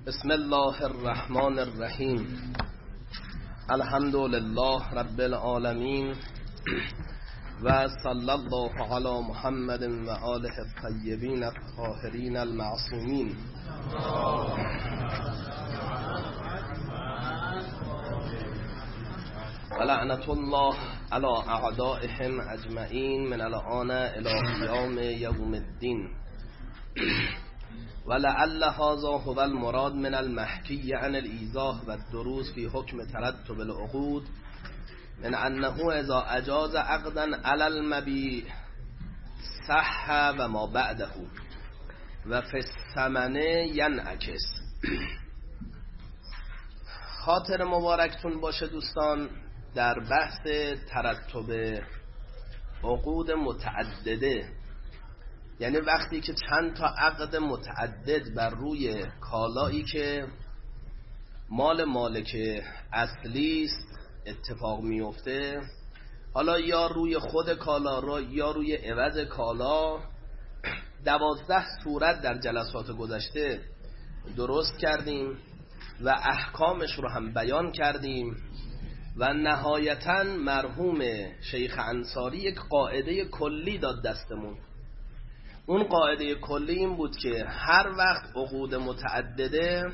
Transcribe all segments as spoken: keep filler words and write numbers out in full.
بسم الله الرحمن الرحیم. الحمد لله رب العالمین و صلی الله علی محمد و آله الطیبین الطاهرین المعصومین. و لعنت الله علی اعدائهم اجمعین من الآن الی قیام یوم الدین. ولعل هذا هو المراد من المحکی عن الایضاح و الدروس فی حکم ترتب العقود من انه اذا اجاز عقدا علی المبیع صح و ما بعده و فی الثمن ینعکس. خاطر مبارکتون باشه دوستان، در بحث ترتب عقود متعدده، یعنی وقتی که چند تا عقد متعدد بر روی کالایی که مال مالک اصلی است اتفاق میفته، حالا یا روی خود کالا را یا روی عوض کالا، دوازده صورت در جلسات گذشته درست کردیم و احکامش رو هم بیان کردیم و نهایتاً مرحوم شیخ انصاری یک قاعده کلی داد دستمون. اون قاعده کلی این بود که هر وقت عقود متعدده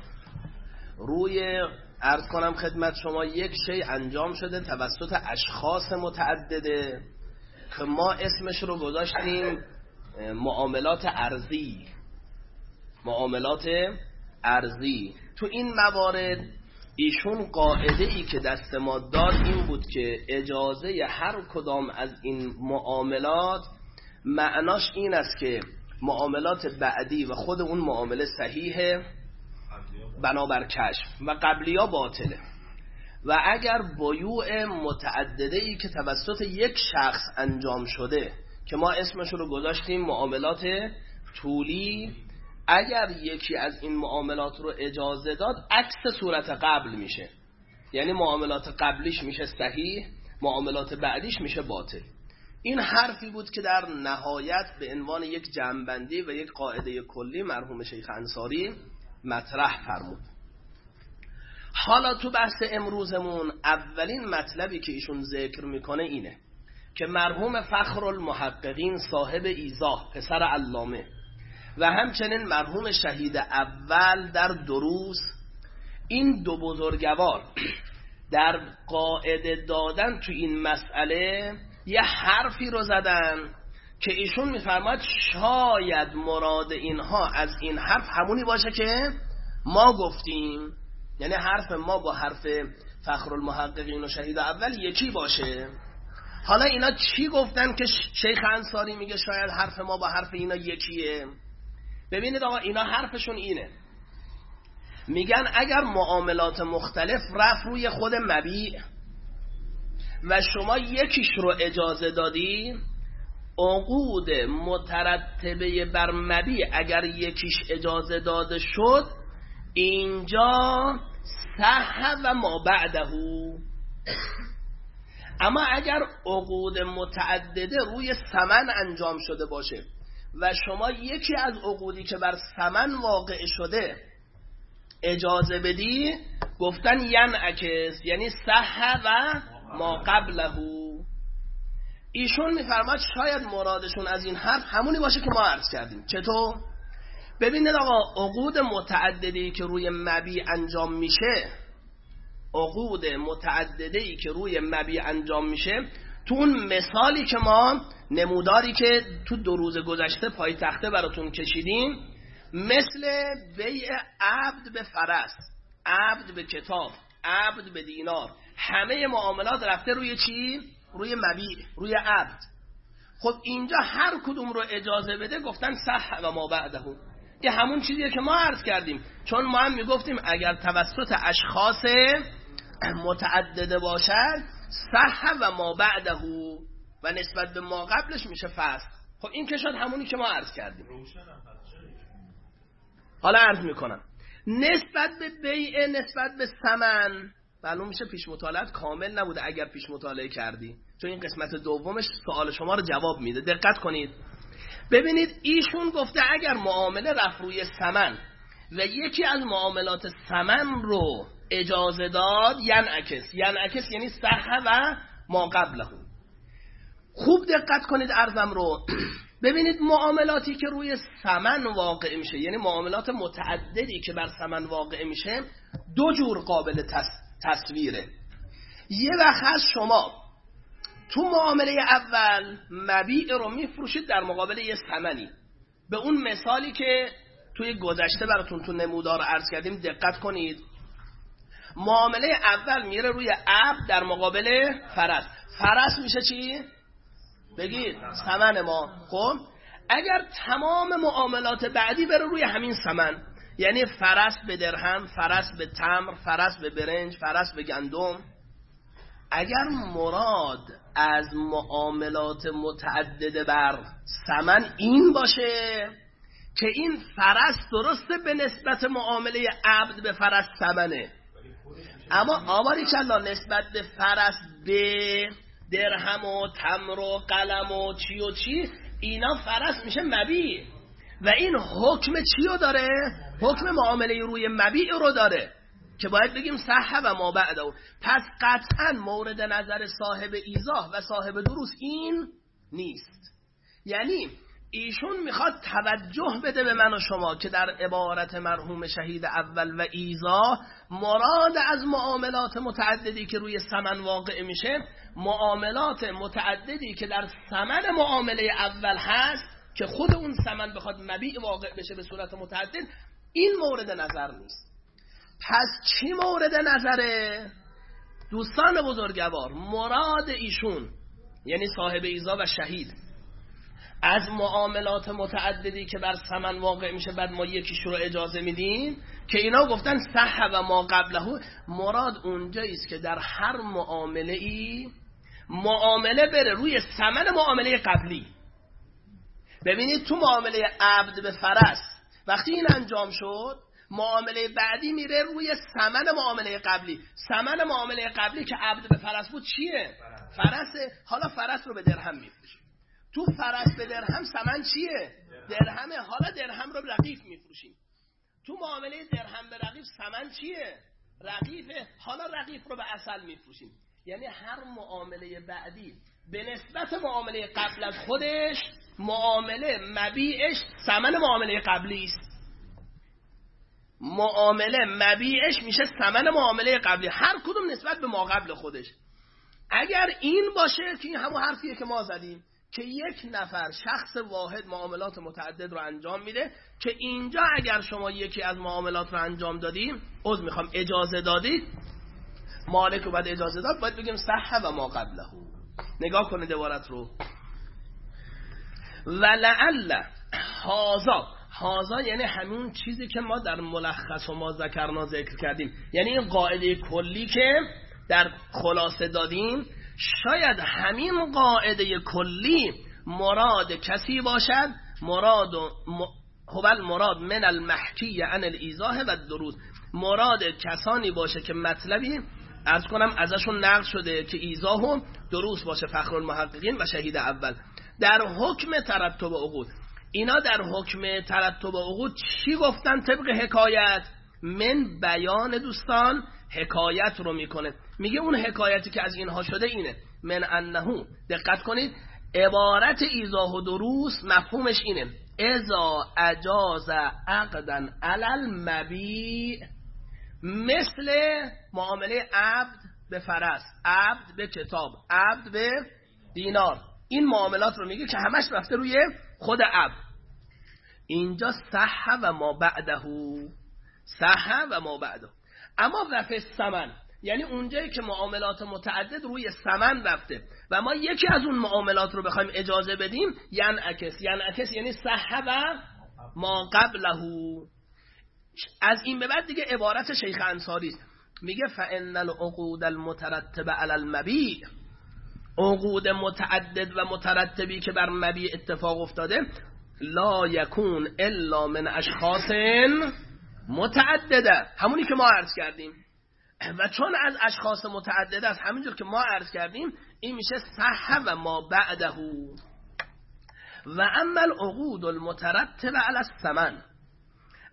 روی عرض کنم خدمت شما یک شی انجام شده توسط اشخاص متعدده که ما اسمش رو گذاشتیم معاملات ارضی. معاملات ارضی تو این موارد ایشون قاعده ای که دست ما داد این بود که اجازه هر کدام از این معاملات معناش این است که معاملات بعدی و خود اون معامله صحیحه بنابر کشف و قبلی‌ها باطله، و اگر بیوع متعدده ای که توسط یک شخص انجام شده که ما اسمش رو گذاشتیم معاملات طولی، اگر یکی از این معاملات رو اجازه داد عکس صورت قبل میشه، یعنی معاملات قبلیش میشه صحیح، معاملات بعدیش میشه باطل. این حرفی بود که در نهایت به عنوان یک جمع‌بندی و یک قاعده کلی مرحوم شیخ انصاری مطرح فرمود. حالا تو بحث امروزمون اولین مطلبی که ایشون ذکر میکنه اینه که مرحوم فخر المحققین صاحب ایضاح پسر علامه و همچنین مرحوم شهید اول در دروس، این دو بزرگوار در قاعده دادن تو این مسئله یه حرفی رو زدن که ایشون میفرماد شاید مراد اینها از این حرف همونی باشه که ما گفتیم، یعنی حرف ما با حرف فخر المحققین و شهید اول یکی باشه. حالا اینا چی گفتن که شیخ انصاری میگه شاید حرف ما با حرف اینا یکیه؟ ببینید آقا، اینا حرفشون اینه، میگن اگر معاملات مختلف رفت روی خود مبیع و شما یکیش رو اجازه دادی، عقود مترتبه بر مبیع اگر یکیش اجازه داده شد اینجا صح و ما بعده. اما اگر عقود متعدده روی ثمن انجام شده باشه و شما یکی از عقودی که بر ثمن واقع شده اجازه بدی، گفتن ینعکس، یعنی صح و ما قبله. ایشون میفرماد شاید مرادشون از این حرف همونی باشه که ما عرض کردیم. چطور؟ ببینید آقا، عقود متعددی که روی مبیع انجام میشه، عقود متعددی که روی مبیع انجام میشه، تو اون مثالی که ما نموداری که تو دو روز گذشته پای تخته براتون کشیدیم، مثل بیع عبد به فرس، عبد به کتاب، عبد به دینار، همه معاملات رفته روی چی؟ روی مبیع، روی عبد. خب اینجا هر کدوم رو اجازه بده گفتن صح و ما بعده. یه همون چیزیه که ما عرض کردیم، چون ما هم میگفتیم اگر توسط اشخاص متعدده باشد صح و ما بعده و نسبت به ما قبلش میشه فسخ. خب این که شد همونی که ما عرض کردیم. حالا عرض میکنم نسبت به بیع، نسبت به ثمن، معلوم میشه پیش مطالعات کامل نبوده اگر پیش مطالعه کردی، چون این قسمت دومش سوال شما رو جواب میده. دقت کنید، ببینید ایشون گفته اگر معامله رفت روی ثمن و یکی از معاملات ثمن رو اجازه داد، ینعکس ینعکس یعنی صح و ما قبله. خوب دقت کنید عرضم رو. ببینید معاملاتی که روی ثمن واقع میشه، یعنی معاملات متعددی که بر ثمن واقع میشه، دو جور قابل تص... تصویره. یه وقت هست شما تو معامله اول مبیع رو میفروشید در مقابل یه ثمنی. به اون مثالی که توی گذشته براتون تو نمودار عرض کردیم دقت کنید. معامله اول میره روی عبد در مقابل فرس. فرس میشه چی؟ بگید ثمن ما. خب اگر تمام معاملات بعدی بره روی همین ثمن، یعنی فرس به درهم، فرس به تمر، فرس به برنج، فرس به گندم، اگر مراد از معاملات متعدده بر ثمن این باشه که این فرس درسته به نسبت معامله عبد به فرس ثمنه، اما آماری کلا نسبت به فرس به درهم و تمر و قلم و چی و چی، اینا فرس میشه مبیع و این حکم چی رو داره؟ حکم معامله روی مبیع رو داره که باید بگیم صح و ما بعده. پس قطعا مورد نظر صاحب ایضاح و صاحب دروس این نیست. یعنی ایشون میخواد توجه بده به من و شما که در عبارت مرحوم شهید اول و ایضاح مراد از معاملات متعددی که روی ثمن واقع میشه، معاملات متعددی که در ثمن معامله اول هست که خود اون ثمن بخواد مبیع واقع بشه به صورت متعدد، این مورد نظر نیست. پس چی مورد نظره؟ دوستان بزرگوار، مراد ایشون یعنی صاحب ایضاح و شهید از معاملات متعددی که بر ثمن واقع میشه بعد ما یکیش رو اجازه میدیم که اینا گفتن صح و ما قبله، مراد اونجاییست که در هر معامله ای معامله بره روی ثمن معامله قبلی. ببینید تو معامله عبد به فرس وقتی این انجام شد، معامله بعدی میره روی ثمن معامله قبلی. ثمن معامله قبلی که عبد به فرس بود چیه؟ فرسه. حالا فرس رو به درهم میفروشیم. تو فرس به درهم ثمن چیه؟ درهمه. حالا درهم رو به رغیف میفروشیم. تو معامله درهم به رغیف ثمن چیه؟ رغیفه. حالا رغیف رو به عسل میفروشیم. یعنی هر معامله بعدی به نسبت معامله قبل از خودش معامله مبیعش ثمن معامله قبلی است. معامله مبیعش میشه ثمن معامله قبلی، هر کدوم نسبت به ما قبل خودش. اگر این باشه که این همون حرفیه که ما زدیم که یک نفر شخص واحد معاملات متعدد رو انجام میده، که اینجا اگر شما یکی از معاملات رو انجام دادیم، عذر میخوام اجازه دادید، مالک رو بعد اجازه داد، باید بگیم صح و ما قبله. نگاه کنید عبارت رو. ولعل هازا، هازا یعنی همون چیزی که ما در ملخص و ما ذکرنا ذکر کردیم، یعنی این قاعده کلی که در خلاصه دادیم، شاید همین قاعده کلی مراد کسی باشد، مراد هو المراد من المحکی عن الایضاح و الدروس، مراد کسانی باشه که مطلبی عرض کنم ازشون نقل شده که ایضاح و دروس باشه، فخرالمحققین و شهید اول. در حکم ترتب عقود، اینا در حکم ترتب عقود چی گفتن طبق حکایت؟ من بیان دوستان حکایت رو میکنه، میگه اون حکایتی که از اینها شده اینه، من انهو، دقت کنید، عبارت ایضاح و دروس مفهومش اینه، اذا اجاز عقدا علی المبیع، مثل معامله عبد به فرس، عبد به کتاب، عبد به دینار، این معاملات رو میگه که همش رفته روی خود عبد. اینجا صح و ما بعده، صح و ما بعده. اما وفی ثمن یعنی اونجایی که معاملات متعدد روی ثمن رفته و ما یکی از اون معاملات رو بخوایم اجازه بدیم، ینعکس، ینعکس یعنی صح و ما قبله. از این به بعد دیگه عبارت شیخ انصاری است، میگه فان العقود المترتبه علی المبیع، عقود متعدد و مترتبی که بر مبیع اتفاق افتاده، لا یکون الا من اشخاص متعدده، همونی که ما عرض کردیم، و چون از اشخاص متعدده است، همینجور که ما عرض کردیم، این میشه صح و ما بعده. و اما العقود المترتبه علی الثمن،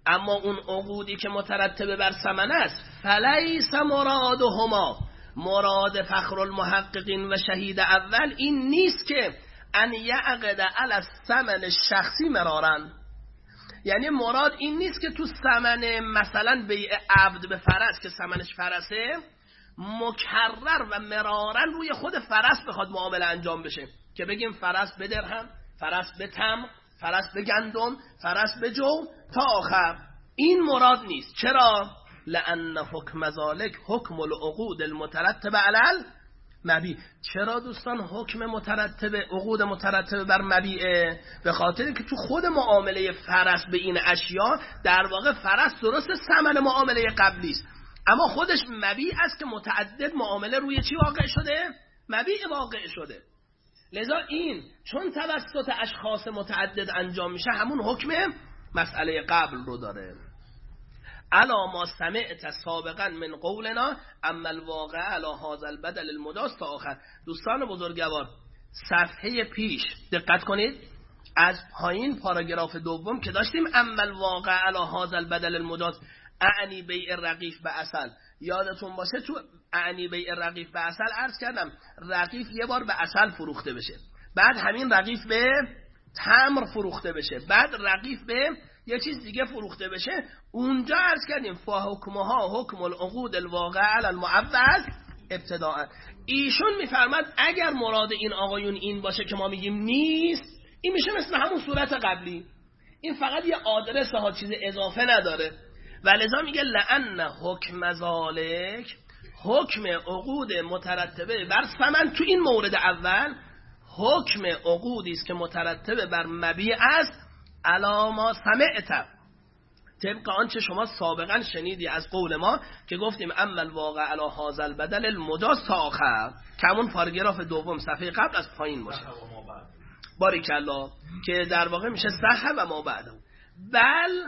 اما اون عقودی که مترتب بر ثمن است فلیس مرادهما، مراد فخر المحققین و شهید اول این نیست که ان یعقد علی الثمن الشخصی مرارن، یعنی مراد این نیست که تو ثمن مثلا بیع عبد به فرس که ثمنش فرسه مکرر و مرارن روی خود فرس بخواد معامله انجام بشه که بگیم فرس به درهم، فرس به تمر، فرس به گندم، فرس به جو تا آخر. این مراد نیست. چرا؟ لأن حکم ذالک حکم العقود المترتب علی المبیع. چرا دوستان حکم مترتب عقود مترتب بر مبیعه؟ به خاطر که تو خود معامله فرس به این اشیا در واقع فرس درست ثمن معامله قبلی است، اما خودش مبیع است که متعدد معامله روی چی واقع شده؟ مبیع واقع شده. لذا این چون توسط اشخاص متعدد انجام میشه همون حکم مسئله قبل رو داره. الا ما سمعت سابقا من قولنا اما الواقع علی هذا البدل المجاز تا آخر. دوستان بزرگوار صفحه پیش دقت کنید، از پایین پاراگراف دوم که داشتیم اما الواقع علی هذا البدل المجاز اعنی بیع رقیف به عسل، یادتون باشه تو اعنی بیع رقیف به عسل عرض کردم رقیف یه بار به عسل فروخته بشه، بعد همین رقیف به تمر فروخته بشه، بعد رقیف به یه چیز دیگه فروخته بشه. اونجا عرض کردیم فحکمها حکم العقود الواقع علی المعوض ابتداء. ایشون میفرماد اگر مراد این آقایون این باشه که ما میگیم نیست، این میشه مثل همون صورت قبلی، این فقط یه آدرس ها چیز اضافه نداره. ولذا میگه لأن حکم ذالک، حکم عقود مترتبه بر ثمن تو این مورد اول حکم عقودی است که مترتبه بر مبیع است علی ما سمعت، طبق آنچه شما سابقا شنیدی از قول ما که گفتیم اما الواقع علی هذا البدل المجاز تا آخر که همون پاراگراف دوم صفحه قبل از پایین باشه. باریکالله که در واقع میشه صح و ما بعد. بل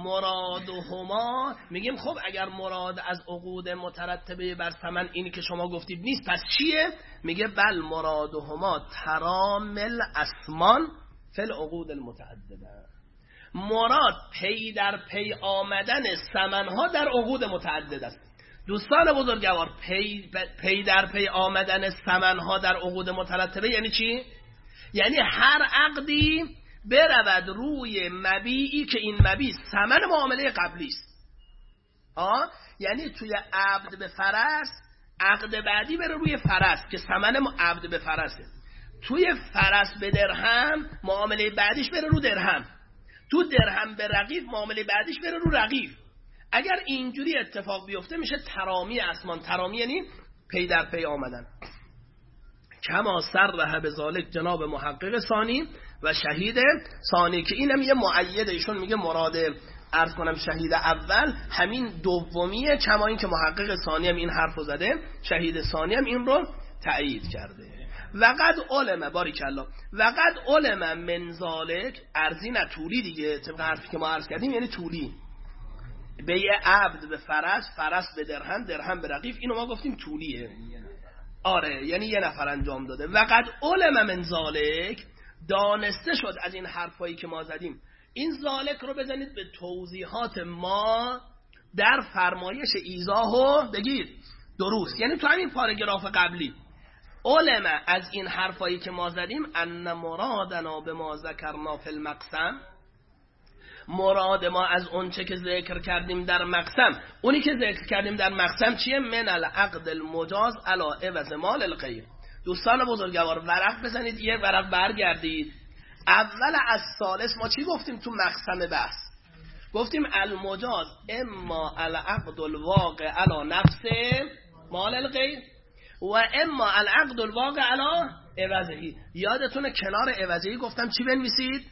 مرادهما، میگیم خب اگر مراد از عقود مترتبه بر ثمن اینی که شما گفتید نیست پس چیه؟ میگه بل مرادهما ترامل اسمان فی العقود المتعدده، مراد پی در پی آمدن ثمنها در عقود متعدد است. دوستان بزرگوار پی, پی در پی آمدن ثمنها در عقود مترتبه یعنی چی؟ یعنی هر عقدی برود روی مبیعی که این مبیع ثمن معامله قبلی است. آه یعنی توی عبد به فرس عقد بعدی بره روی فرس که ثمن عبد به فرسه، توی فرس به درهم معامله بعدیش بره رو درهم، تو درهم به رقیف معامله بعدیش بره رو رقیف. اگر اینجوری اتفاق بیفته میشه ترامی اسمان. ترامی یعنی پی در پی آمدن. کما صرح بذالک جناب محقق ثانی و شهید ثانی، که اینم یه مؤید، ایشون میگه مراد عرض کنم شهید اول همین دومیه، کما این که محقق ثانی هم این حرفو زده، شهید ثانی هم این رو تأیید کرده. وقد علم باریکالله وقد علم من ذالک، ارزی نه طولی دیگه، طبق حرفی که ما عرض کردیم یعنی طولی، بیع عبد به فرس، فرس به درهم، درهم به رقیف، اینو ما گفتیم طولیه. آره یعنی یه نفر انجام داده. وقد علم من ذالک، دانسته شد از این حرفایی که ما زدیم. این ذالک رو بزنید به توضیحات ما در فرمایش ایضاحو بگید درست، یعنی تو همین پاراگراف قبلی علم از این حرفایی که ما زدیم ان مرادنا به ما ذکرنا فی المقسم، مراد ما از اون چه که ذکر کردیم در مقسم، اونی که ذکر کردیم در مقسم چیه؟ من العقد المجاز علی عوض مال الغیر. دوستان بزرگوار ورق بزنید، یه ورق برگردید. اول از ثالث ما چی گفتیم تو مقسم بحث؟ گفتیم المجاز اما العقد الواقع علی نفس مال الغیر و اما العقد الواقع علی عوضه. یادتونه کنار عوضه گفتم چی بنویسید؟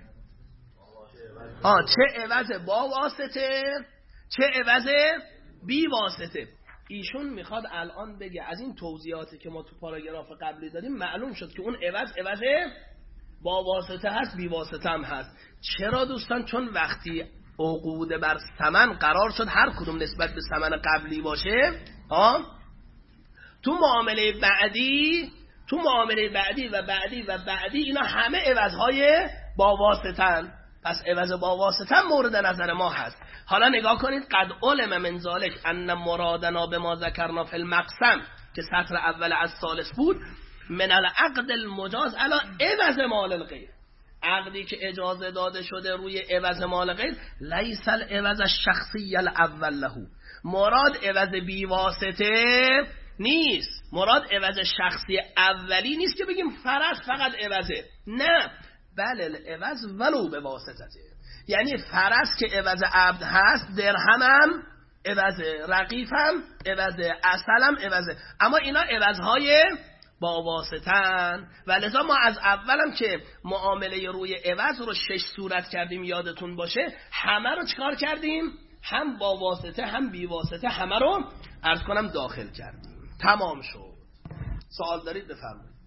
آه چه عوض با واسطه چه عوض بی واسطه. ایشون میخواد الان بگه از این توضیحاتی که ما تو پاراگراف قبلی دادیم معلوم شد که اون عوض عوض با واسطه هست، بی واسطه هم هست. چرا دوستان؟ چون وقتی عقود بر ثمن قرار شد هر کدوم نسبت به ثمن قبلی باشه، ها تو معامله بعدی تو معامله بعدی و بعدی و بعدی اینا همه عوضهای با واسطه‌ن. پس عوض با واسطه مورد نظر ما هست. حالا نگاه کنید، قد علم من ذالک ان مرادنا بما ذکرنا فی المقسم که سطر اول از ثالث بود، من العقد المجاز علی عوض مال الغیر، عقدی که اجازه داده شده روی عوض مال غیر، لیس العوض الشخصی الاول له، مراد عوض بی واسطه نیست، مراد عوض شخصی اولی نیست که بگیم فرض فقط عوضه، نه، بله العوض ولو به واسطته، یعنی فرض که عوض عبد هست، درهمم عوضه، رقیفم عوضه، اصلم عوضه، اما اینا عوضهای با واسطن و لذا ما از اولم که معامله روی عوض رو شش صورت کردیم یادتون باشه، همه رو چکار کردیم؟ هم با واسطه هم بی واسطه همه رو عرض کنم داخل کردیم. تمام شد. سوال دارید بفرمایید.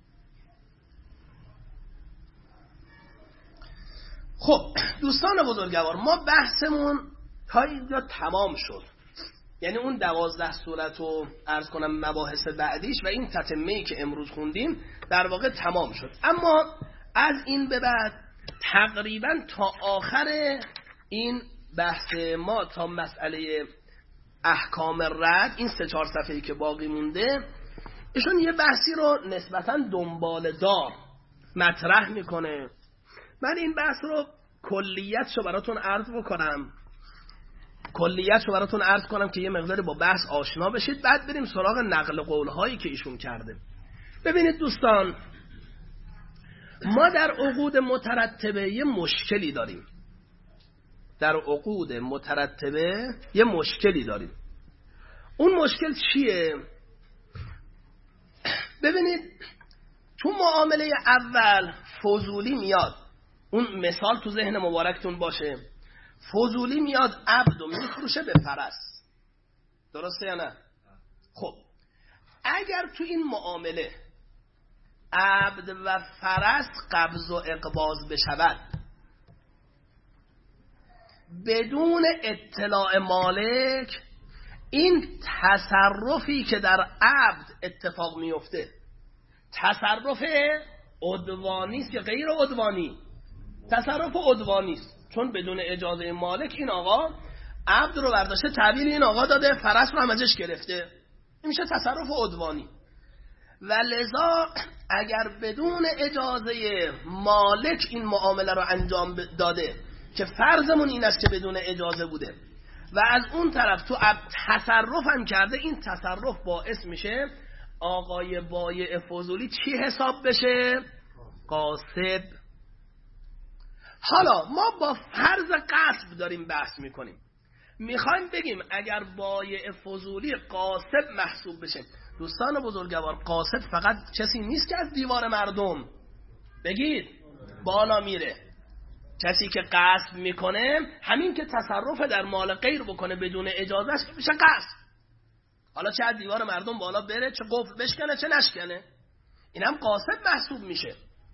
خب دوستان بزرگوار، ما بحثمون تا اینجا تمام شد، یعنی اون دوازده صورت رو عرض کنم مباحث بعدیش و این تتمه‌ای که امروز خوندیم در واقع تمام شد. اما از این به بعد تقریبا تا آخر این بحث ما، تا مسئله احکام رد، این سه چهار صفحه‌ای که باقی مونده، ایشون یه بحثی رو نسبتاً دنبال دار مطرح میکنه. من این بحث رو کلیتش رو براتون عرض بکنم کلیتش رو براتون عرض کنم که یه مقداری با بحث آشنا بشید، بعد بریم سراغ نقل قول‌هایی که ایشون کرده. ببینید دوستان، ما در عقود مترتبه یه مشکلی داریم. در عقود مترتبه یه مشکلی داریم. اون مشکل چیه؟ ببینید تو معامله اول فضولی میاد، اون مثال تو ذهن مبارکتون باشه، فضولی میاد عبد و میفروشه به فرس، درسته یا نه؟ خب اگر تو این معامله عبد و فرس قبض و اقباض بشود بدون اطلاع مالک، این تصرفی که در عبد اتفاق میفته تصرف عدوانی است یا غیر عدوانی؟ تصرف عدوانی است، چون بدون اجازه مالک این آقا عبد رو برداشته تحویل این آقا داده، فرس رو هم ازش گرفته، این میشه تصرف عدوانی. و لذا اگر بدون اجازه مالک این معامله رو انجام داده، که فرضمون این است که بدون اجازه بوده، و از اون طرف تو تصرف هم کرده، این تصرف باعث میشه آقای بایع فضولی چی حساب بشه؟ غاصب. حالا ما با فرض غصب داریم بحث میکنیم، میخوایم بگیم اگر بایع فضولی غاصب محسوب بشه. دوستان بزرگوار، غاصب فقط کسی نیست که از دیوار مردم بگید بالا میره، کسی که غصب میکنه همین که تصرف در مال غیر بکنه بدون اجازهش میشه غصب. حالا چه از دیوار مردم بالا بره، چه قفل بشکنه، چه نشکنه، این هم غاصب محسوب میشه.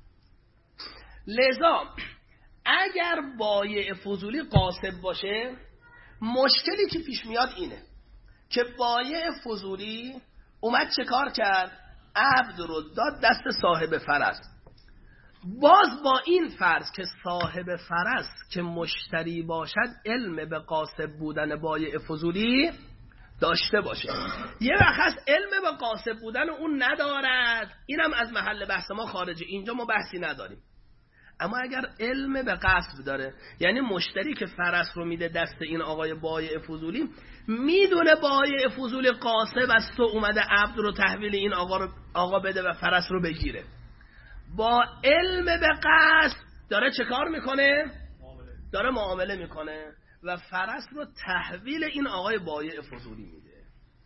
لذا اگر بایع فضولی غاصب باشه، مشکلی که پیش میاد اینه که بایع فضولی اومد چه کار کرد؟ عبد رو داد دست صاحب فرس. باز با این فرض که صاحب فرس که مشتری باشد علم به غاصب بودن بایع فضولی داشته باشه. یه وقت هست علم به غاصب بودن اون ندارد، اینم از محل بحث ما خارجه، اینجا ما بحثی نداریم. اما اگر علم به غصب داره، یعنی مشتری که فرس رو میده دست این آقای بایع فضولی، میدونه بایع فضولی غاصب است و اومده عبد رو تحویل این آقا رو آقا بده و فرس رو بگیره، با علم به غصب داره چه کار میکنه؟ داره معامله میکنه و فرس رو تحویل این آقای بایع فضولی میده.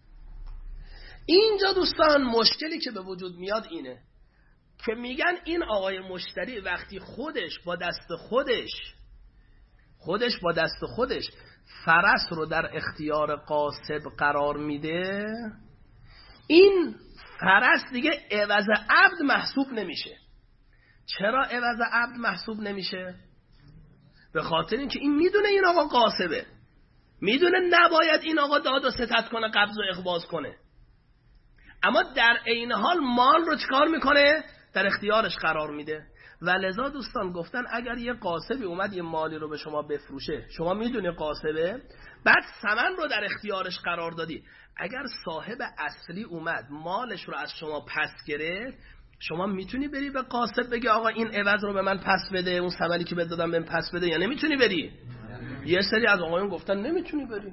اینجا دوستان مشکلی که به وجود میاد اینه که میگن این آقای مشتری وقتی خودش با دست خودش خودش با دست خودش فرس رو در اختیار غاصب قرار میده، این فرس دیگه عوض عبد محسوب نمیشه. چرا عوض عبد محسوب نمیشه؟ به خاطر اینکه این میدونه این آقا غاصبه، میدونه نباید این آقا داد و ستد کنه، قبض و اقباض کنه، اما در عین حال مال رو چکار میکنه؟ در اختیارش قرار میده. و لذا دوستان گفتن اگر یه قاصبی اومد یه مالی رو به شما بفروشه، شما میدونی قاصبه، بعد ثمن رو در اختیارش قرار دادی، اگر صاحب اصلی اومد مالش رو از شما پس گرفت، شما میتونی بری به قاصب بگی آقا این عوض رو به من پس بده، اون ثمنی که بهت دادم بهم پس بده، یا نمیتونی بری؟ یه سری از آقایون گفتن نمیتونی بری.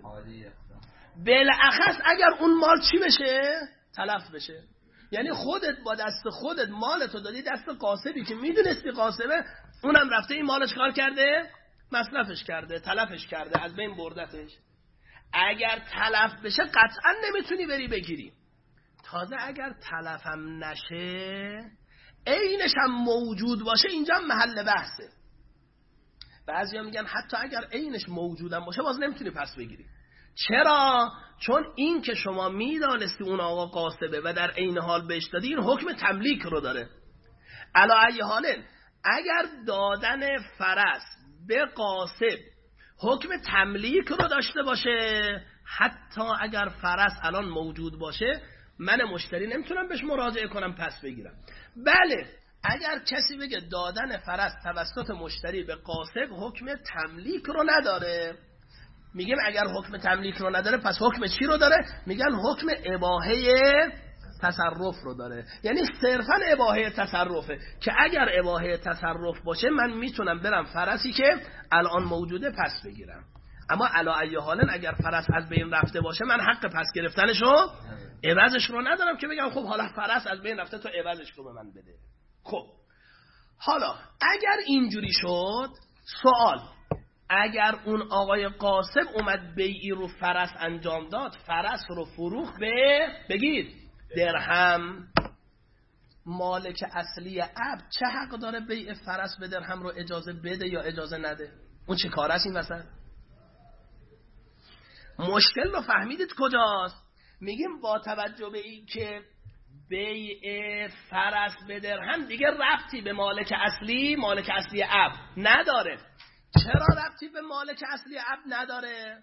بالاخص اگر اون مال چی بشه؟ تلف بشه. یعنی خودت با دست خودت مالتو دادی دست قاصبی که میدونستی قاصبه، اونم رفته این مالش کار کرده، مصرفش کرده، تلفش کرده، از بین بردتش. اگر تلف بشه قطعا نمیتونی بری بگیری. تازه اگر تلفم نشه، عینش هم موجود باشه، اینجا محل بحثه. بعضیا میگن حتی اگر عینش موجودم باشه باز نمیتونی پس بگیری. چرا؟ چون این که شما میدانستی اون آقا قاصبه و در عین حال بهش دادی، این حکم تملیک رو داره. علی ای حال اگر دادن فرس به قاصب حکم تملیک رو داشته باشه، حتی اگر فرس الان موجود باشه، من مشتری نمیتونم بهش مراجعه کنم پس بگیرم. بله، اگر کسی بگه دادن فرس توسط مشتری به قاصب حکم تملیک رو نداره، میگیم اگر حکم تملیک رو نداره پس حکم چی رو داره؟ میگن حکم اباحه تصرف رو داره. یعنی صرفا اباحه تصرفه که اگر اباحه تصرف باشه من میتونم برم فرسی که الان موجوده پس بگیرم. اما علی ای حال اگر فرس از بین رفته باشه، من حق پس گرفتنشو عوضش رو ندارم که بگم خب حالا فرس از بین رفته تو عوضش رو به من بده. خب حالا اگر اینجوری شد، سوال، اگر اون آقای قاصب اومد بیعی رو فرس انجام داد، فرس رو فروخت به بگید درهم، مالک اصلی عبد چه حق داره بیع فرس به درهم رو اجازه بده یا اجازه نده؟ اون چه کار است این وسط؟ مشکل رو فهمیدید کجاست؟ میگیم با توجه به این که بیع فرس به درهم دیگه ربطی به مالک اصلی مالک اصلی عبد نداره. چرا ربطی به مالک اصلی عبد نداره؟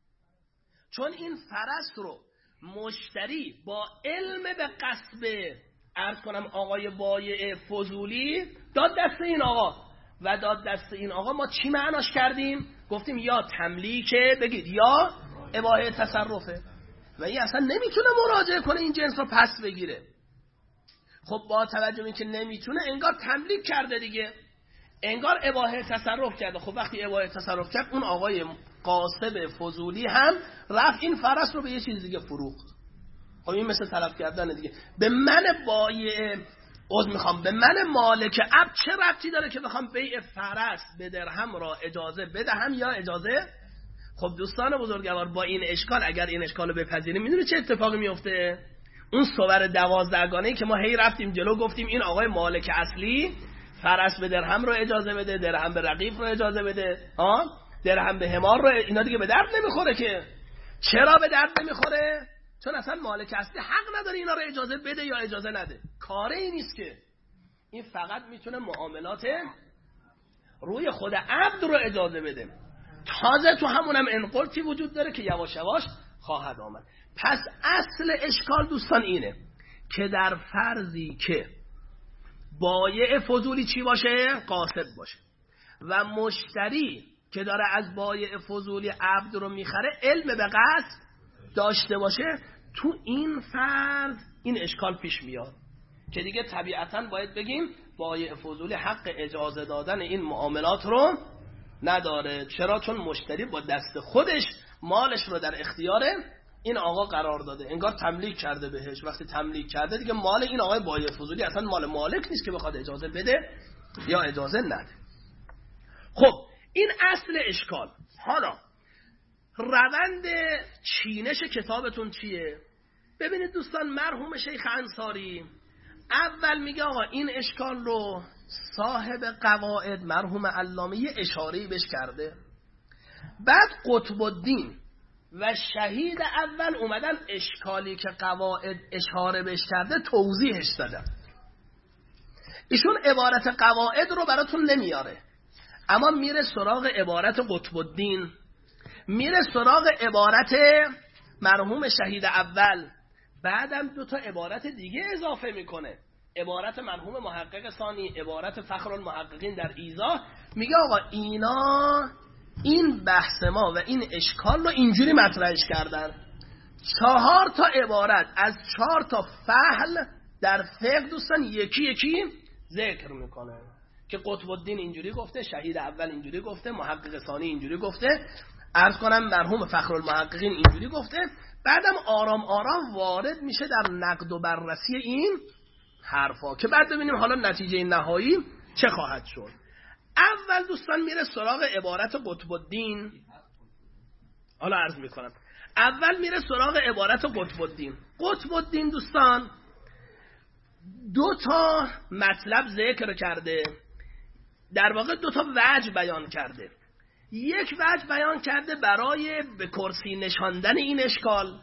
چون این فرس رو مشتری با علم به قصب عرض کنم آقای بایع فضولی داد دست این آقا و داد دست این آقا ما چی معناش کردیم؟ گفتیم یا تملیکه، بگید یا اباحه تصرفه و این اصلا نمیتونه مراجعه کنه این جنس رو پس بگیره. خب با توجه به اینکه نمیتونه، انگار تملیک کرده دیگه، انگار اباحه تصرف کرده. خب وقتی اباحه تصرف کرد، اون آقای قاصب فضولی هم رفت این فرس رو به یه چیز دیگه فروخت. خب این مثل طلب کردن دیگه. به من بایع عذر میخوام به من مالک عبد چه ربطی داره که بخوام بیع فرس به درهم را اجازه بدهم یا اجازه؟ خب دوستان بزرگوار، با این اشکال اگر این اشکال رو بپذیریم، میدونی چه اتفاقی میفته؟ اون صور دوازدهگانه‌ای که ما هی رفتیم جلو گفتیم این آقای مالک اصلی فرس به درهم رو اجازه بده، درهم به رقیق رو اجازه بده، ها درهم به حمار رو، اینا دیگه به درد نمیخوره که. چرا به درد نمیخوره؟ چون اصلا مالک اصلی حق نداره اینا رو اجازه بده یا اجازه نده، کاره ای نیست که. این فقط میتونه معاملات روی خود عبد رو اجازه بده. تازه تو همونم انقلتی وجود داره که یواش یواش خواهد آمد. پس اصل اشکال دوستان اینه که در فرضی که بایع فضولی چی باشه؟ قاصد باشه و مشتری که داره از بایع فضولی عبد رو میخره علم به قصد داشته باشه، تو این فرض این اشکال پیش میاد که دیگه طبیعتاً باید بگیم بایع فضولی حق اجازه دادن این معاملات رو نداره. چرا؟ چون مشتری با دست خودش مالش رو در اختیار این آقا قرار داده، انگار تملیک کرده بهش. وقتی تملیک کرده دیگه مال این آقای بایع فضولی اصلا مال مالک نیست که بخواد اجازه بده یا اجازه نده. خب این اصل اشکال. حالا روند چینش کتابتون چیه؟ ببینید دوستان، مرحوم شیخ انصاری اول میگه آقا این اشکال رو صاحب قواعد مرحوم علامه یه اشاره‌ای بهش کرده، بعد قطب الدین و شهید اول اومدن اشکالی که قواعد اشاره بهش کرده توضیحش دادن. ایشون عبارت قواعد رو براتون نمیاره، اما میره سراغ عبارت قطب الدین، میره سراغ عبارت مرحوم شهید اول، بعدم دو تا عبارت دیگه اضافه میکنه. عبارت مرحوم محقق ثانی، عبارت فخر المحققین در ایضاح، میگه آقا اینا این بحث ما و این اشکال رو اینجوری مطرحش کردن. چهار تا عبارت از چهار تا فعل در فقه دوستان یکی یکی ذکر میکنه که قطب الدین اینجوری گفته، شهید اول اینجوری گفته، محقق ثانی اینجوری گفته، عرض کنم مرحوم فخر المحققین اینجوری گفته. بعدم آرام آرام وارد میشه در نقد و بررسی این حرفا که بعد ببینیم حالا نتیجه نهایی چه خواهد شد. اول دوستان میره سراغ عبارت قطب الدین. حالا عرض میکنم اول میره سراغ عبارت قطب الدین. قطب الدین دوستان دو تا مطلب ذکر کرده، در واقع دو تا وجه بیان کرده. یک وجه بیان کرده برای به کرسی نشاندن این اشکال،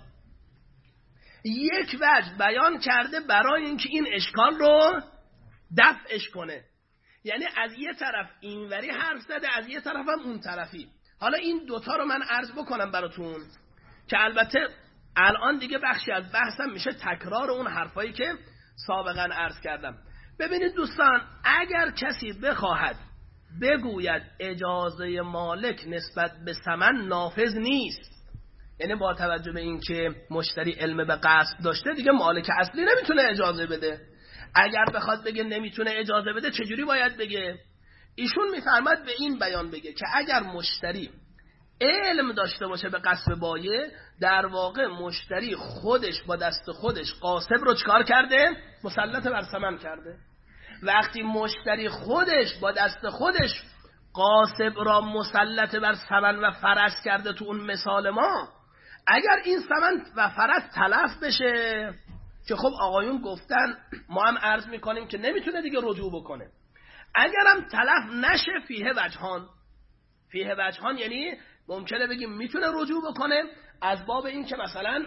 یک وجه بیان کرده برای اینکه این اشکال رو دفعش کنه. یعنی از یه طرف اینوری حرف زده، از یه طرف هم اون طرفی. حالا این دوتا رو من عرض بکنم براتون که البته الان دیگه بخشی از بحثم میشه تکرار اون حرفایی که سابقا عرض کردم. ببینید دوستان، اگر کسی بخواهد بگوید اجازه مالک نسبت به ثمن نافذ نیست، یعنی با توجه به این که مشتری علم به قصد داشته دیگه مالک اصلی نمیتونه اجازه بده. اگر بخواد بگه نمیتونه اجازه بده چجوری باید بگه؟ ایشون میفرماد به این بیان بگه که اگر مشتری علم داشته باشه به قصد بایع، در واقع مشتری خودش با دست خودش قاسب رو چکار کرده؟ مسلط بر ثمن کرده. وقتی مشتری خودش با دست خودش قاسب را مسلط بر ثمن و فرض کرده تو اون مثال ما، اگر این ثمن و فرض تلف بشه که خب آقایون گفتن ما هم عرض میکنیم که نمیتونه دیگه رجوع بکنه، اگرم تلف نشه فیه وجهان. فیه وجهان یعنی ممکنه بگیم میتونه رجوع بکنه از باب این که مثلا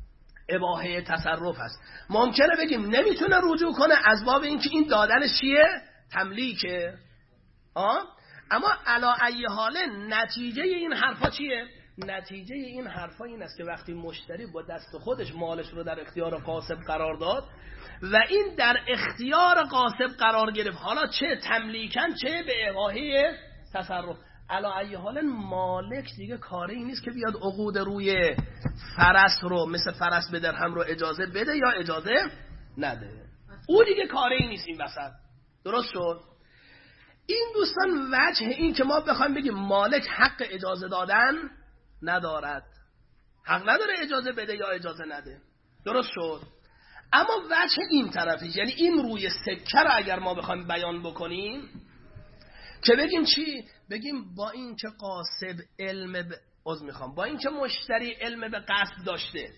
اباحه تصرف هست، ممکنه بگیم نمیتونه رجوع کنه از باب این که این دادنش چیه؟ تملیکه. آه؟ اما علا ای حاله نتیجه این حرفا چیه؟ نتیجه این حرفا این است که وقتی مشتری با دست خودش مالش رو در اختیار قاسب قرار داد و این در اختیار قاسب قرار گرفت، حالا چه تملیکن چه به اباحه تصرف، علا ای حال مالک دیگه کاری نیست که بیاد عقود روی فرس رو مثل فرس به درهم رو اجازه بده یا اجازه نده. او دیگه کاری نیست این وسط. درست شد؟ این دوستان وجه این که ما بخوایم بگیم مالک حق اجازه دادن ندارد، حق نداره اجازه بده یا اجازه نده. درست شد؟ اما وجه این طرفی، یعنی این روی سکه رو اگر ما بخوایم بیان بکنیم که بگیم چی؟ بگیم با این که قاسب علم به عذر میخوام با این که مشتری علم به قصد داشته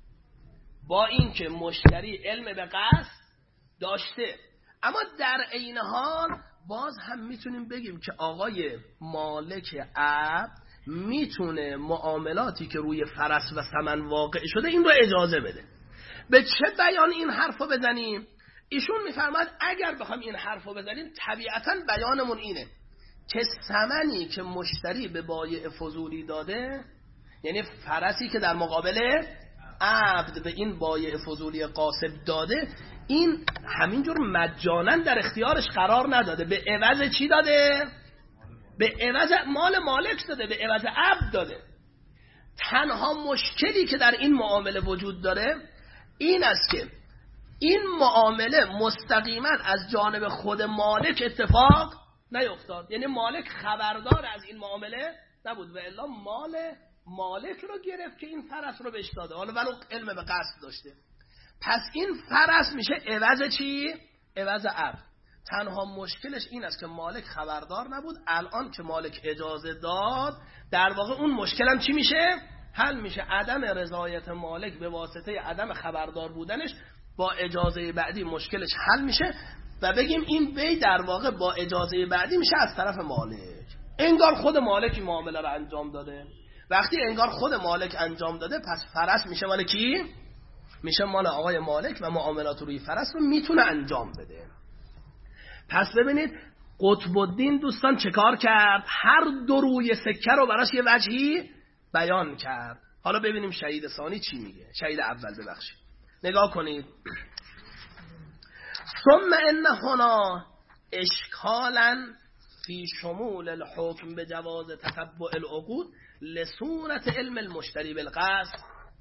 با این که مشتری علم به قصد داشته اما در عین حال باز هم میتونیم بگیم که آقای مالک عبد میتونه معاملاتی که روی فرس و ثمن واقع شده این رو اجازه بده. به چه بیان این حرفو بزنیم؟ ایشون میفرماد اگر بخوام این حرفو بزنیم طبیعتاً بیانمون اینه که ثمنی که مشتری به بایع فضولی داده، یعنی فرسی که در مقابل عبد به این بایع فضولی قاسب داده، این همینجور مجانا در اختیارش قرار نداده، به عوض چی داده؟ به عوض مال مالک داده، به عوض عبد داده. تنها مشکلی که در این معامله وجود داره این است که این معامله مستقیما از جانب خود مالک اتفاق نیفتاد، یعنی مالک خبردار از این معامله نبود و الا مال مالک رو گرفت که این فرس رو بهش داده، حالا ولو علم به قصد داشته. پس این فرس میشه عوض چی؟ عوض عبد. تنها مشکلش این است که مالک خبردار نبود. الان که مالک اجازه داد در واقع اون مشکلم چی میشه؟ حل میشه. عدم رضایت مالک به واسطه عدم خبردار بودنش با اجازه بعدی مشکلش حل میشه و بگیم این بی در واقع با اجازه بعدی میشه از طرف مالک. انگار خود مالک این معامله رو انجام داده. وقتی انگار خود مالک انجام داده پس فرس میشه مال کی؟ میشه مال آقای مالک و معاملات روی فرس رو میتونه انجام بده. پس ببینید قطب الدین دوستان چه کار کرد؟ هر دو روی سکه رو براش یه وجهی بیان کرد. حالا ببینیم شهید ثانی چی میگه. شهید اول ببخشید. نگاه کنید. ثم ان هنا اشکالا فی شمول الحکم به جواز تتبع العقود لصورت علم المشتری بالقصد.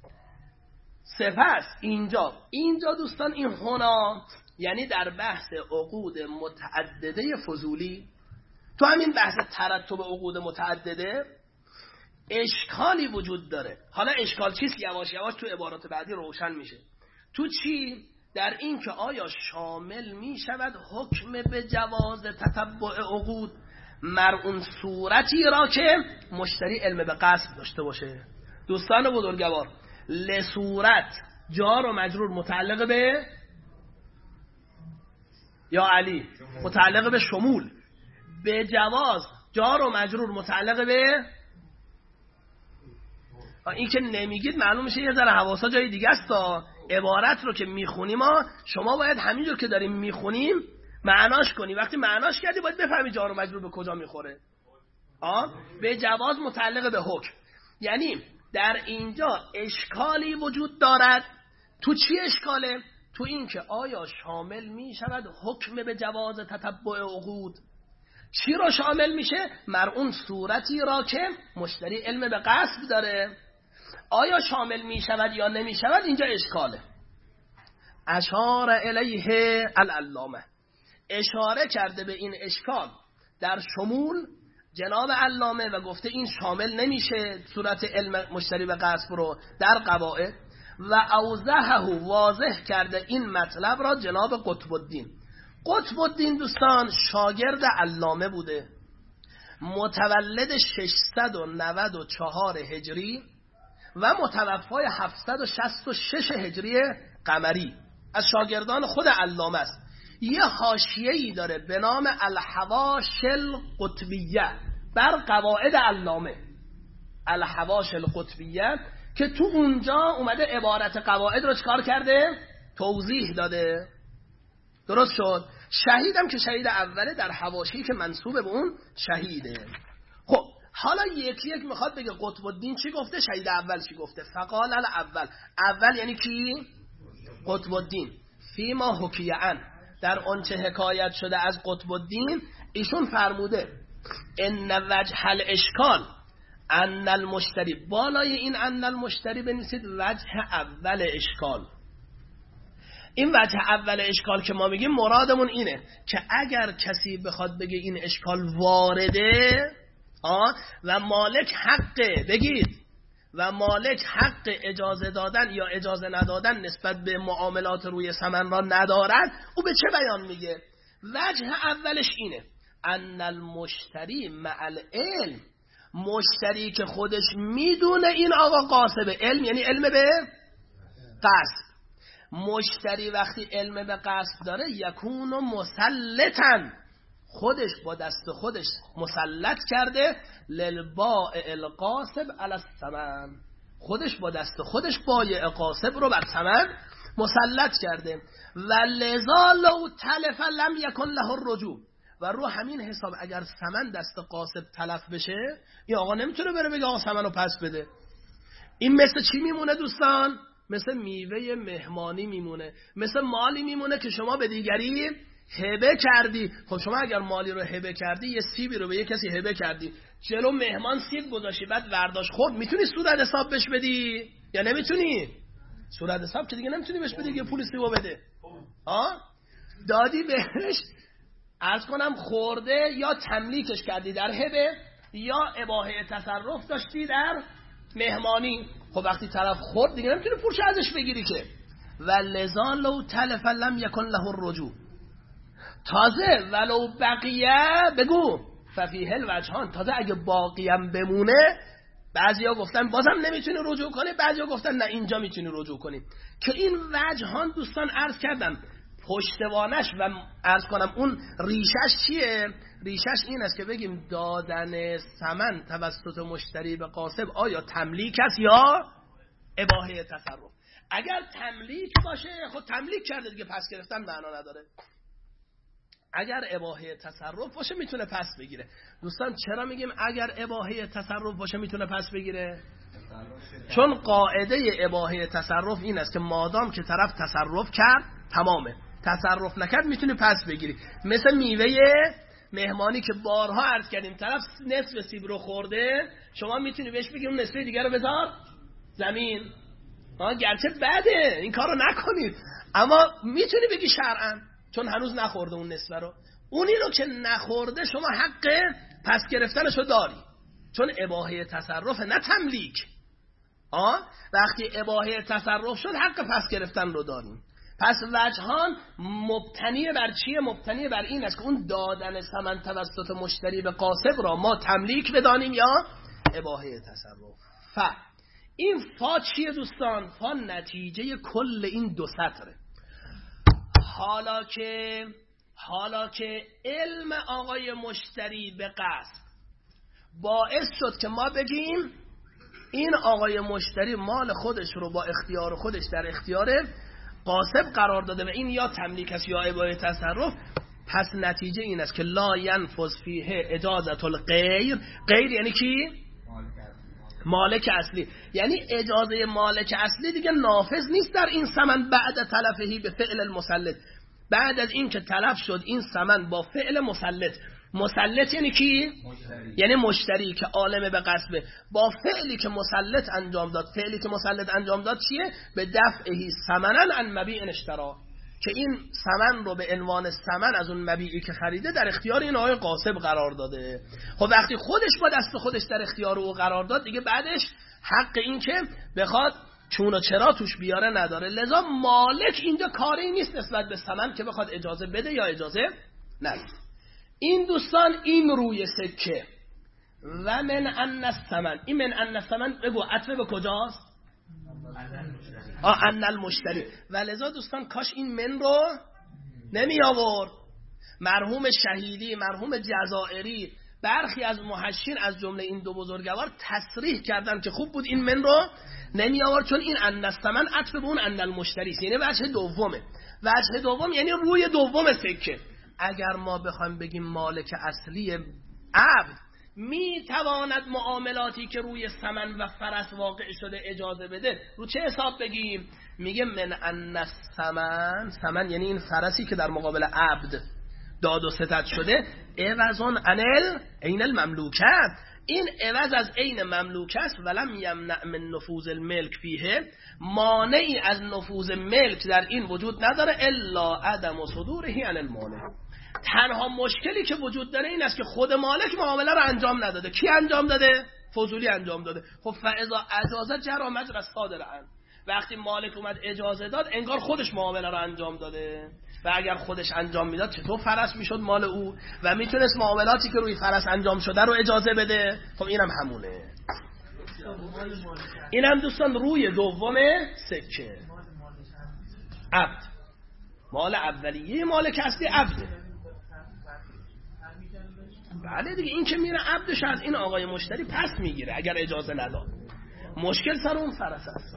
سپس اینجا اینجا دوستان این هنا یعنی در بحث عقود متعدده فضولی، تو همین بحث ترتب عقود متعدده اشکالی وجود داره. حالا اشکال چیست؟ یواش یواش تو عبارات بعدی روشن میشه. تو چی؟ در این که آیا شامل می شود حکم به جواز تتبع عقود مر اون صورتی را که مشتری علم به قصد داشته باشه. دوستان بزرگوار، لصورت جار و مجرور متعلق به یا علی متعلق به شمول، به جواز جار و مجرور متعلق به این که نمیگید معلوم میشه یه ذره حواسا جای دیگه است. عبارت رو که میخونیم ما شما باید همینجور که داریم میخونیم معناش کنی. وقتی معناش کردی باید بفهمی جار و مجرور به کجا میخوره. آه به جواز متعلق به حکم، یعنی در اینجا اشکالی وجود دارد. تو چی اشکاله؟ تو این که آیا شامل میشود حکم به جواز تتبع عقود. چی را شامل میشه؟ مر اون صورتی را که مشتری علم به قصد داره. آیا شامل میشود یا نمیشود؟ اینجا اشکاله. اشار الیه العلامه، اشاره کرده به این اشکال در شمول جناب علامه و گفته این شامل نمیشه صورت علم مشتری به قصد رو در قواعد، و اوضحه واضح کرده این مطلب را جناب قطب الدین. قطب الدین دوستان شاگرد علامه بوده، متولد ششصد و نود و چهار هجری و متوفای هفتصد و شصت و شش هجری قمری، از شاگردان خود علامه است. یه حاشیه‌ای داره به نام الحواش القطبیه بر قواعد علامه، الحواش القطبیه، که تو اونجا اومده عبارت قواعد رو چکار کرده؟ توضیح داده. درست شد؟ شهیدم که شهید اوله در حواشی که منسوب به اون شهیده. خب حالا یکی یک میخواد بگه قطب الدین چی گفته، شهید اول چی گفته. فقال الاول، اول یعنی کی؟ قطب الدین. فیما حکیه ان، در آنچه حکایت شده از قطب الدین ایشون فرموده ان وجه الاشکال ان المشتری، بالای این ان المشتری بنویسید وجه اول اشکال. این وجه اول اشکال که ما میگیم مرادمون اینه که اگر کسی بخواد بگه این اشکال وارده آه و مالک حقه، بگید و مالک حق اجازه دادن یا اجازه ندادن نسبت به معاملات روی ثمن را ندارد، او به چه بیان میگه؟ وجه اولش اینه ان المشتری مع العلم، مشتری که خودش میدونه این آقا قاصبه، علم یعنی علم به قصد، مشتری وقتی علم به قصد داره یکون مسلطن، خودش با دست خودش مسلط کرده للبائع القاسب علی الثمن، خودش با دست خودش بایع قاسب رو بر ثمن مسلط کرده. و لذا لو تلف لم یکن له الرجوع، و رو همین حساب اگر ثمن دست قاسب تلف بشه این آقا نمیتونه بره بگه آقا ثمن رو پس بده. این مثل چی میمونه دوستان؟ مثل میوه مهمانی میمونه، مثل مالی میمونه که شما به دیگری هبه کردی. خب شما اگر مالی رو هبه کردی، یه سیبی رو به یه کسی هبه کردی، جلو مهمان سیب گذاشتی بعد برداشت خورد، میتونی صورت حساب بهش بدی یا نمیتونی؟ صورت حساب که دیگه نمیتونی بهش بدی که پول سیبو بده. آه دادی بهش، عرض کنم خورده، یا تملیکش کردی در هبه یا اباحه تصرف داشتی در مهمانی. خب وقتی طرف خورد دیگه نمیتونی پولش ازش بگیری که. و لذا لو تلف لم یکن له الرجوع، تازه ولو بقیه بگو ففیه الوجهان، تازه اگه باقیم بمونه بعضیا گفتن بازم نمیتونی رجوع کنی، بعضیا گفتن نه اینجا میتونی رجوع کنی. که این وجهان دوستان عرض کردم پشتوانش و عرض کنم اون ریشش چیه؟ ریشش این است که بگیم دادن ثمن توسط مشتری به قاسب آیا تملیک است یا اباحه تصرف. اگر تملیک باشه خود تملیک کرده دیگه، پس گرفتن معنا نداره. اگر اباحه تصرف باشه میتونه پس بگیره. دوستان چرا میگیم اگر اباحه تصرف باشه میتونه پس بگیره؟ چون قاعده اباحه تصرف این است که مادام که طرف تصرف کرد تمامه. تصرف نکرد میتونی پس بگیری. مثل میوه مهمانی که بارها عرض کردیم طرف نصف سیب رو خورده، شما میتونی بهش بگی اون نصف دیگر رو بذار زمین. ها گرچه بده این کارو نکنید، اما میتونی بگی شرعاً چون هنوز نخورده اون نصف رو. اونی رو که نخورده شما حق پس گرفتنشو داری، چون اباحه تصرف نه تملیک. آه وقتی اباحه تصرف شد حق پس گرفتن رو داریم. پس وجهان مبتنی بر چیه؟ مبتنی بر این است که اون دادن ثمن توسط مشتری به قاسب را ما تملیک بدانیم یا اباحه تصرف. ف این فا چیه دوستان؟ فا نتیجه کل این دو سطره. حالا که حالا که علم آقای مشتری به قصد باعث شد که ما بگیم این آقای مشتری مال خودش رو با اختیار خودش در اختیار قاسب قرار داده و این یا تملیک است یا اباحه تصرف، پس نتیجه این است که لا ینفذ فیه اجازت الغیر. غیر یعنی کی؟ مالک اصلی. یعنی اجازه مالک اصلی دیگه نافذ نیست در این ثمن بعد تلفهی به فعل المسلط. بعد از این که تلف شد این ثمن با فعل مسلط. مسلط یعنی کی؟ مشتری. یعنی مشتری که عالم به قصبه، با فعلی که مسلط انجام داد. فعلی که مسلط انجام داد چیه؟ به دفعهی ثمنن عن مبیع اشترا، که این ثمن رو به عنوان ثمن از اون مبیعی که خریده در اختیار این آقای قاسب قرار داده. خب وقتی خودش با دست خودش در اختیار او قرار داد دیگه بعدش حق این که بخواد چون و چرا توش بیاره نداره. لذا مالک اینجا کاری نیست نسبت به ثمن که بخواد اجازه بده یا اجازه نده. این دوستان این روی سکه و من ان الثمن. این من ان الثمن بگو عطف به کجاست؟ آه ان المشتری. و لذا دوستان کاش این من رو نمی آورد. مرحوم شهیدی، مرحوم جزائری، برخی از محشین از جمله این دو بزرگوار تصریح کردن که خوب بود این من رو نمی آورد، چون این ان الثمن عطف به اون ان المشتری است. یعنی وجه دومه. وجه دوم یعنی روی دوم سکه. اگر ما بخوایم بگیم مالک اصلی عبد می تواند معاملاتی که روی ثمن و فرس واقع شده اجازه بده، رو چه حساب بگیم؟ میگه من ان الثمن، ثمن یعنی این فرسی که در مقابل عبد داد و ستد شده، عوضون انل عین المملوکه، این عوض از عین مملوکه است. ولم یمنع من نفوذ الملک فیه، مانعی از نفوذ ملک در این وجود نداره الا عدم صدوره عن المالک. تنها مشکلی که وجود داره این است که خود مالک معامله رو انجام نداده. کی انجام داده؟ فضولی انجام داده. خب فاذا اجازه جرى مجرى الصادر عنه، وقتی مالک اومد اجازه داد انگار خودش معامله رو انجام داده. و اگر خودش انجام میداد چطور فرس میشد مال او و میتونست معاملاتی که روی فرس انجام شده رو اجازه بده؟ خب اینم همونه. اینم دوستان روی دوم سکه. عبد مال اولیه مالک اصلی عبده. بله دیگه این که میره عبدش از این آقای مشتری پس میگیره اگر اجازه نداد. مشکل سر اون فرس است.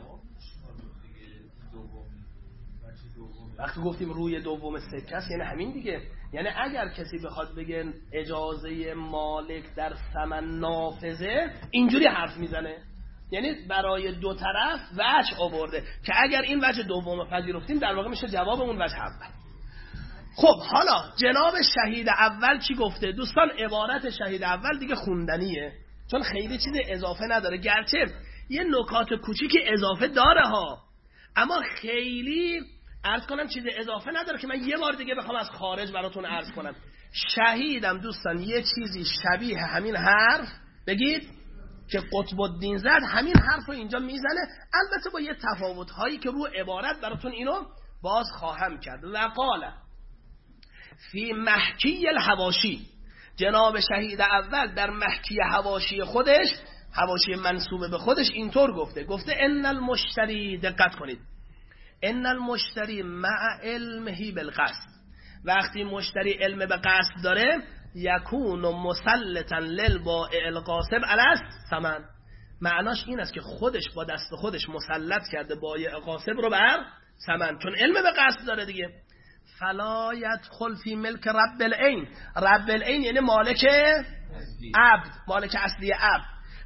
وقتی گفتیم روی دوم سکه است یعنی همین دیگه. یعنی اگر کسی بخواد بگه اجازه مالک در ثمن نافذه، اینجوری حرف میزنه، یعنی برای دو طرف وجه آورده که اگر این وجه دوم پذیرفتیم در واقع میشه جواب اون وجه اول. خب حالا جناب شهید اول چی گفته؟ دوستان عبارت شهید اول دیگه خوندنیه، چون خیلی چیز اضافه نداره، گرچه یه نکات کوچیکی اضافه داره ها، اما خیلی عرض کنم چیز اضافه نداره که من یه بار دیگه بخوام از خارج براتون عرض کنم. شهیدم دوستان یه چیزی شبیه همین حرف بگید که قطب الدین زد، همین حرف رو اینجا میزنه، البته با یه تفاوت هایی که رو عبارت براتون اینو باز خواهم کرد. و قال فی محکی الحواشی، جناب شهید اول در محکی حواشی خودش، حواشی منسوبه به خودش، اینطور گفته گفته ان المشتری، دقت کنید، ان المشتری مع علمه بالقصد، وقتی مشتری علم به قصد داره، یکون مسلطا للبائع القاسب علی الثمن، معناش این است که خودش با دست خودش مسلط کرده بایع قاسب رو بر ثمن، چون علم به قصد داره دیگه. فلا يدخل فی ملک رب العین، رب العین یعنی مالک عبد، مالک اصلی عبد.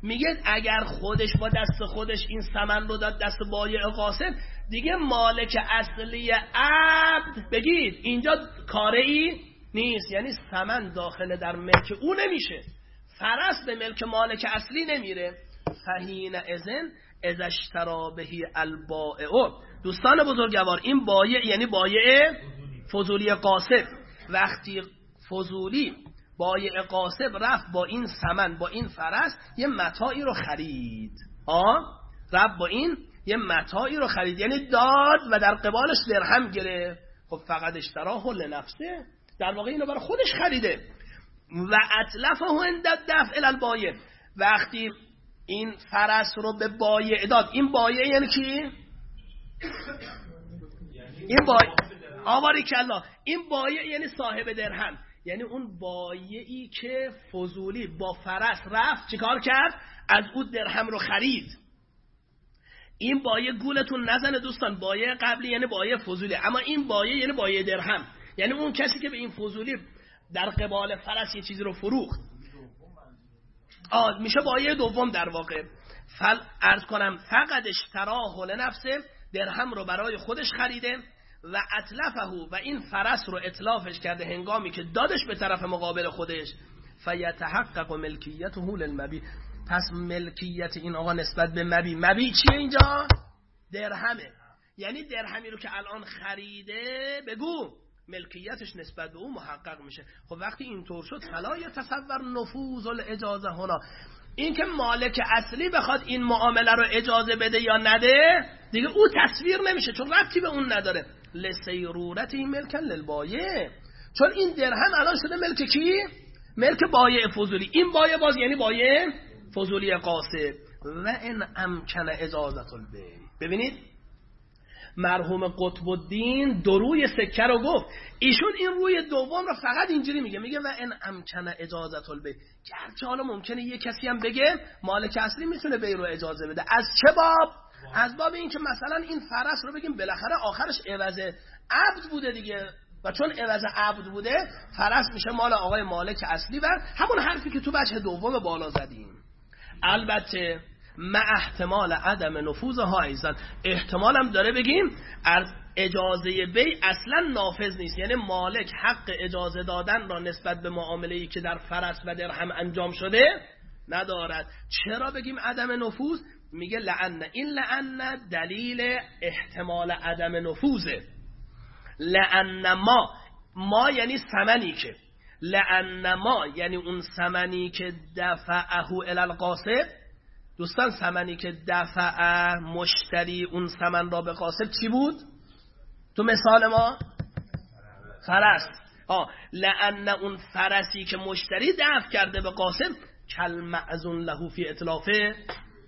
میگه اگر خودش با دست خودش این ثمن رو داد دست بایع قاصد، دیگه مالک اصلی عبد بگید اینجا کاری ای نیست، یعنی ثمن داخل در ملک او نمیشه، فرس به ملک مالک اصلی نمیره. فهین اذن اذ اشتری بهی البائع. دوستان بزرگوار، این بایع یعنی بایع فضولی قاصد. وقتی فضولی بایع قاصد رفت با این ثمن با این فرس یه متاعی رو خرید، آه رفت با این یه متاعی رو خرید، یعنی داد و در قبالش درهم گرفت. خب فقط اشتراه لنفسه، در واقع اینو برای خودش خریده. و اتلفه عند الدفع الی البایع، وقتی این فرس رو به بایع داد، این بایع یعنی کی؟ این بایع آواری کلا، این بایع یعنی صاحب درهم، یعنی اون بایعی که فضولی با فرس رفت چیکار کرد؟ از او درهم رو خرید. این بایع گولتون نزنه دوستان، بایع قبلی یعنی بایع فضولی، اما این بایع یعنی بایع درهم، یعنی اون کسی که به این فضولی در قبال فرس یه چیزی رو فروخت. آه میشه بایع دوم در واقع. فل عرض کنم فقط اشتراه لنفسه، درهم رو برای خودش خریده و اتلفه و این فرس رو اتلافش کرده هنگامی که دادش به طرف مقابل خودش. فیتحقق ملکیته للمبیع، پس ملکیت این آقا نسبت به مبیع، مبیع چیه اینجا؟ درهمه، یعنی درهمی رو که الان خریده بگو ملکیتش نسبت به او محقق میشه. خب وقتی اینطور شد فلا یتصور نفوذ الاجازه هنا، این که مالک اصلی بخواد این معامله رو اجازه بده یا نده دیگه او تصویر نمیشه، چون ربطی به اون نداره. لسیرورتی ملکا للبایع، چون این درهم الان شده ملک کی؟ ملک بایع فضولی. این بایع باز یعنی بایع فضولی قاصد. و ان امکن اجازه البیع، ببینید مرحوم قطب الدین دو روی سکه رو گفت، ایشون این روی دوم رو فقط اینجوری میگه، میگه و ان امکن اجازه البیع، گرچه حالا ممکنه یه کسی هم بگه مالک اصلی میتونه بیع رو اجازه بده. از چه باب؟ از باب این که مثلا این فرس رو بگیم بالاخره آخرش عوض عبد بوده دیگه، و چون عوض عبد بوده فرس میشه مال آقای مالک اصلی، و همون حرفی که تو بچه دوم بالا زدیم. البته ما احتمال عدم نفوذها ایضا، احتمال هم داره بگیم از اجازه بیع اصلا نافذ نیست، یعنی مالک حق اجازه دادن را نسبت به معامله‌ای که در فرس و درهم انجام شده ندارد. چرا بگیم عدم نفوذ؟ میگه لعن، این لعن دلیل احتمال عدم نفوذه. لعن ما، ما یعنی ثمنی که، لعن ما یعنی اون ثمنی که دفعه الی القاصد. دوستان ثمنی که دفع مشتری اون ثمن را به قاصد چی بود؟ تو مثال ما فرس. آه لعن اون فرسی که مشتری دفع کرده به قاصد کل معزون له فی اطلافه،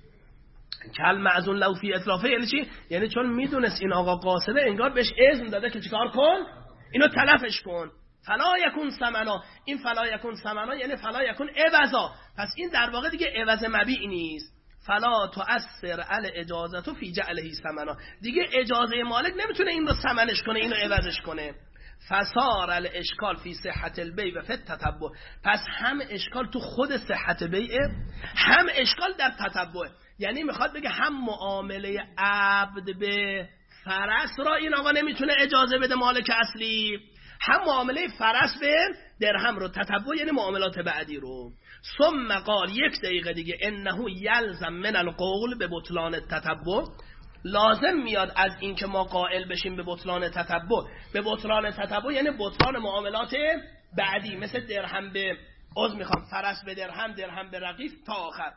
کل معزون له فی اطلافه یعنی چی؟ یعنی چون میدونست این آقا قاصده انگار بهش اذن داده که چیکار کن؟ اینو تلفش کن. فلا یکون ثمنا، این فلا یکون ثمنا یعنی فلا یکون عوضا، پس این در واقع دیگه عوض مبیع نیست. فلا تؤثر علی اجازته فی جعله ثمنا، دیگه اجازه مالک نمیتونه این رو ثمنش کنه اینو عوضش کنه. فصار الاشکال فی صحت البیع و فی التتبع، پس هم اشکال تو خود صحت بیع، هم اشکال در تتبع، یعنی میخواد بگه هم معامله عبد به فرس را این آقا نمیتونه اجازه بده مالک اصلی، هم معامله فرس به درهم رو تتبع یعنی معاملات بعدی رو. ثم قال، یک دقیقه دیگه، انه یلزم من القول به بطلان التتبع، لازم میاد از این که ما قائل بشیم به بطلان تتبع. به بطلان تتبع یعنی بطلان معاملات بعدی، مثل درهم به عضو میخوام فرس به درهم، درهم به رقیق تا آخر.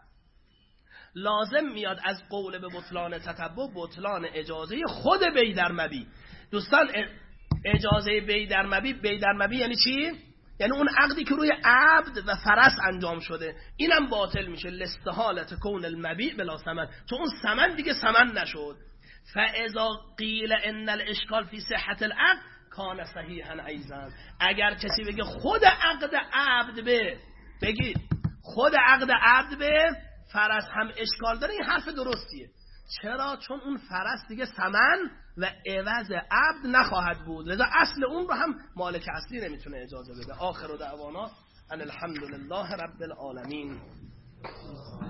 لازم میاد از قول به بطلان تتبع بطلان اجازه خود بیع در مبیع. دوستان اجازه بیع در مبیع، بیع در مبیع یعنی چی؟ یعنی اون عقدی که روی عبد و فرس انجام شده اینم باطل میشه. لاستحالت کون المبیع بلا ثمن، تو اون ثمن دیگه ثمن نشد. فاذا قیل ان الاشکال فی صحت العقد کان صحیحا ایضا، اگر کسی بگه خود عقد عبد به، بگید خود عقد عبد به فرس هم اشکال داره، این حرف درستیه. چرا؟ چون اون فرس دیگه ثمن و عوض عبد نخواهد بود، لذا اصل اون رو هم مالک اصلی نمیتونه اجازه بده. آخر دعوانا ان الحمد لله رب العالمین.